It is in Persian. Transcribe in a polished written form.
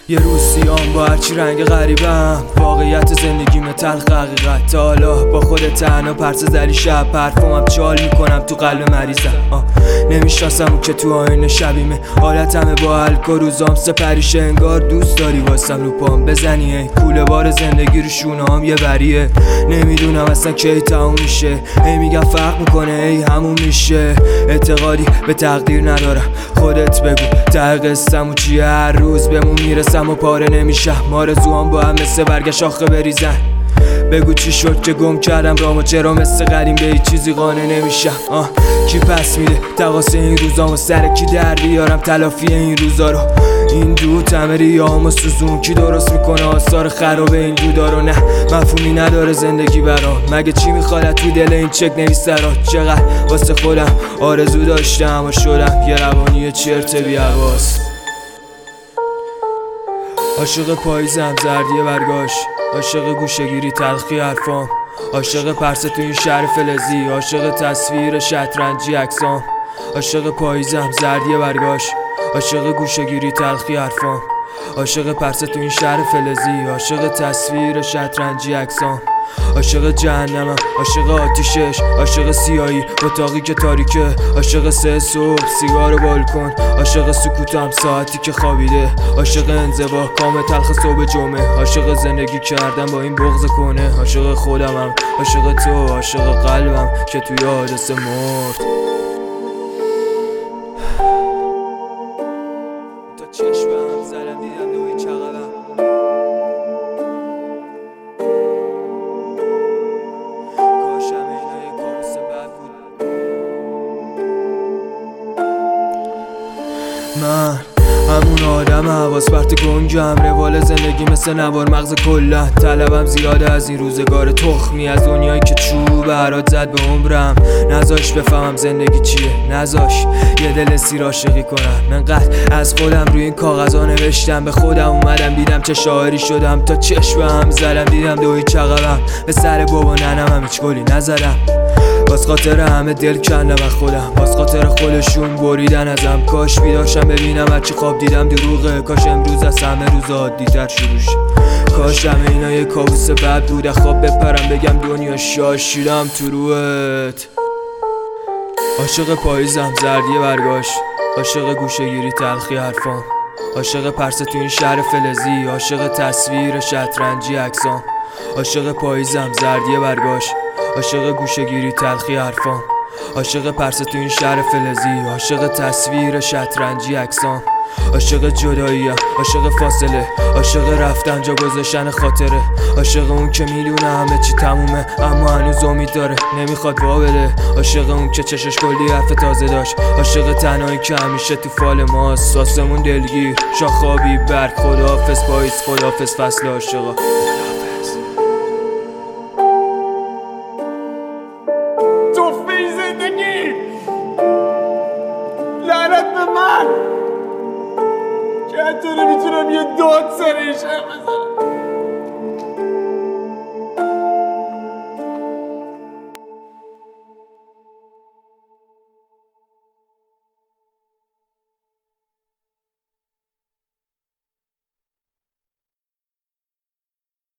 یه روز سیام با هرچی رنگ غریبم، واقعیت زندگیم تلخ حقیقت. تا حالا با خود تنها پرسه زری شب پرفومم چال میکنم تو قلب مریضم. نمیشناسم اون که تو آینه شبیمه، حالتمه با الک و روزام سپریشه. انگار دوست داری واسم رو پام بزنی، ای کوله بار زندگی رو شونه‌ام یه بریه. نمیدونم اصلا کی تموم میشه، ای میگم فرق میکنه ای همون میشه. اعتقادی به تقدیر ندارم، خودت بگو ته قصه‌م و چیه. هر روز بهمون میرسم و پاره نمیشم، آرزوام با هم مثل برگ شاخه بریزن. بگو چی شد که گم کردم رامو، چرا مثل قدیم به هیچ چیزی قانع نمیشم. کی پس میده تقاس این روزامو، سر کی در بیارم تلافی این روزا رو. این دود همه ریه‌هامو سوزون، کی درست میکنه آثار خراب این دودا رو؟ نه مفهومی نداره زندگی برام، مگه چی میخواد تو دل این چک نویسرات؟ چقدر واسه خودم آرزو داشتم و شدم یه روانی چرت بی‌حواس. عاشق پاییزم زردی برگاش، عاشق گوشه‌گیری تلخی حرفام، عاشق پرسه تو این شهر فلزی، عاشق تصویر شطرنجی عکسام. عاشق پاییزم زردی برگاش، عاشق گوشه‌گیری تلخی حرفام، عاشق پرسه تو این شهر فلزی، عاشق تصویر شطرنجی عکسام. عاشق جهنمم، عاشق آتیشش، عاشق سیاهی اتاقی که تاریکه، عاشق 3 صبح سیگار بالکن، عاشق سکوتم ساعتی که خوابیده، عاشق انزوا کام تلخ صبح جمعه، عاشق زندگی کردم با این بغض کنه، عاشق خودمم، عاشق تو، عاشق قلبم که توی حادثه مرد. تا چشمم زدم دیدم دوی چقدرم، من همون آدم حواس پرت گنگم، روال زندگی مثل نوار مغز کلا. طلبم زیاده از این روزگار تخمی، از دنیایی که چوب برات زد به عمرم. نذاش بفهمم زندگی چیه، نذاش یه دل سیر عاشقی کنم. منقدر از خودم روی این کاغذا نوشتم، به خودم اومدم دیدم چه شاعری شدم. تا چشمم زدم دیدم دوی چقبم، به سر بابا ننم هیچ گلی نزدم. باز خاطر همه دل کندم از خودم، باز خاطر خودشون بریدن ازم. کاش بیداشم ببینم هرچی خواب دیدم دروغه، کاش امروز از همه روز عادی تر شروع شه. کاش همه اینا یه کابوس بد بوده، خواب بپرم بگم دنیا شاشیدم تو روحت. عاشق پاییزم زردی برگاش، عاشق گوشه‌گیری تلخی حرفام، عاشق پرسه تو این شهر فلزی، عاشق تصویر شطرنجی عکسام. عاشق پاییزم زردی برگاش، عاشق گوشه‌گیری تلخی حرفام، عاشق پرسه تو این شهر فلزی، عاشق تصویر شطرنجی عکسام. عاشق جداییم، عاشق فاصله، عاشق رفتن جا گذاشتن خاطره، عاشق اون که میدونه همه چی تمومه اما هنوز امید داره نمیخواد وا بده، عاشق اون که چشش کلی حرف تازه داشت، عاشق تنهایی که همیشه تو فال ماست. آسمون دلگیر، شاخابی برگ، خداحافظ پاییز، خداحافظ فصل عاشقا. لعنت به من که حتی نمیتونم یه داد سر این شهر بزنم.